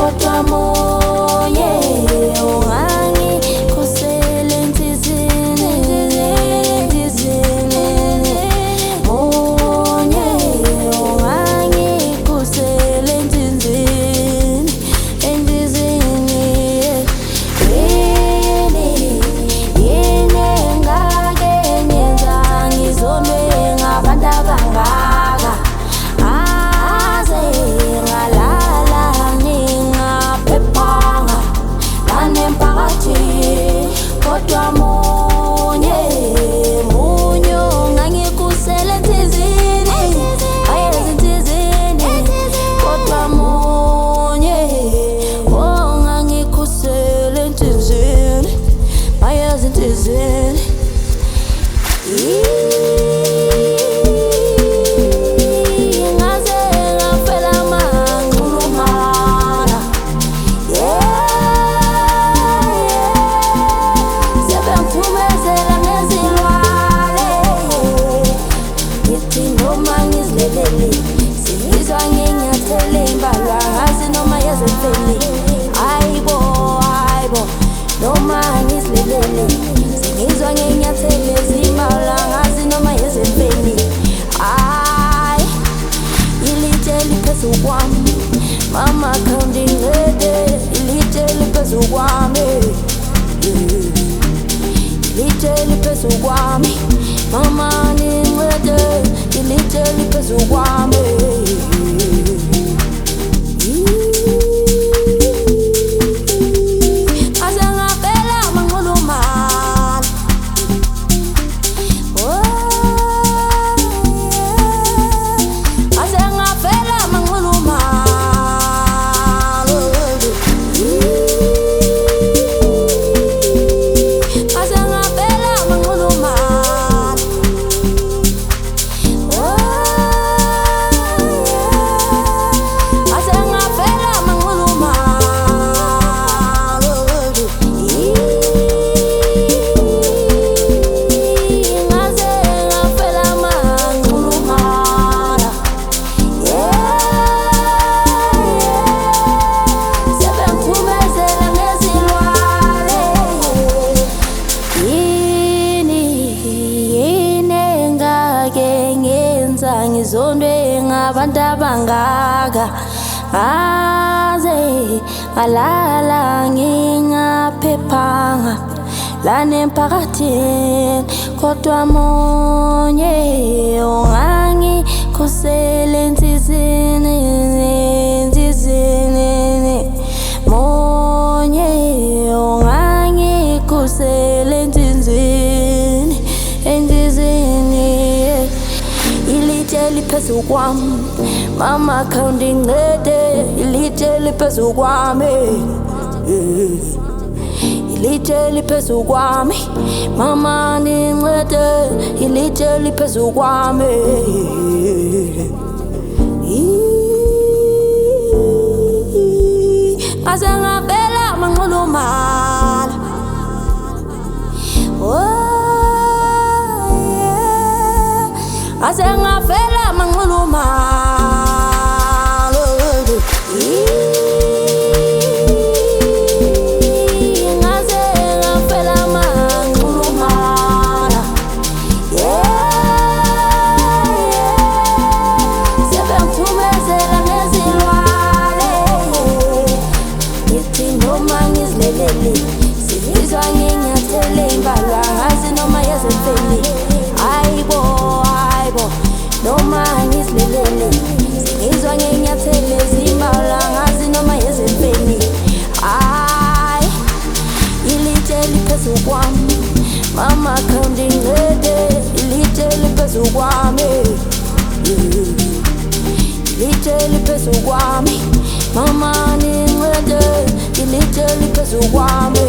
kodwa munye ungangikhosela ensizini, ensizini. Munye ungangikhosela ensizini, ensizini. Yini engake ngenza ngizonwe ngabantu abangaka, aze ngalala ngingaphephanga nanemphakathini. Kodwa munye ungangikhosela ensizini, ensizini. Kodwa munye ungangikhosela ensizini, ensizini. Ngaze ngafela manxulumana, sebengithumezela ngezilwane. Ngithi noma ngizilelele, sengizwa nginyathele imbalwa, ngazi noma yazemfeni. Hayibo, hayibo, noma ngizilelele, sengizwa nginyathele zimbalwa, ngazi noma yazemfeni. Hayi, ilitshe liphezu kwami, mama khawundincede. Ilitshe liphezu kwami, ilitshe liphezu kwami, mama nincede. Ilitshe liphezu kwami. Ngaze ngafela manxulumana, ngaze ngafela manxulumana, ngaze ngafela manxulumana. Ngaze ngafela manxulumana, ngaze ngafela manxulumana. Sebengithumezela ngezilwane. Yini engake ngenza ngizondwe ngabantu abangaka, ngaze ngalala ngingaphephanga nanemphakathini. Kodwa munye ungangikhosela ensizini, ensizini. Munye ungangikhosela ensizini, ensizini. Ilitshe liphezu kwami, mama khawundincede. Ilitshe liphezu kwami, ilitshe liphezu kwami, mama nincede. Ilitshe liphezu kwami. Ngaze ngafela manxulumana, ngaze ngafela manxulumana. Ngaze ngafela manxulumana, sebengithumezela ngezilwane. Ngithi noma ngizilelele, sengizwa nginyathele imbalwa, ngazi noma yazemfeni. Hayibo, hayibo, noma ngizilelele, sengizwa nginyathele zimbalwa, ngazi noma yazemfeni. Hayi, ilitshe liphezu kwami, mama khawundincede. Ilitshe liphezu kwami, ilitshe liphezu kwami, mama nincede. Ilitshe liphezu kwami.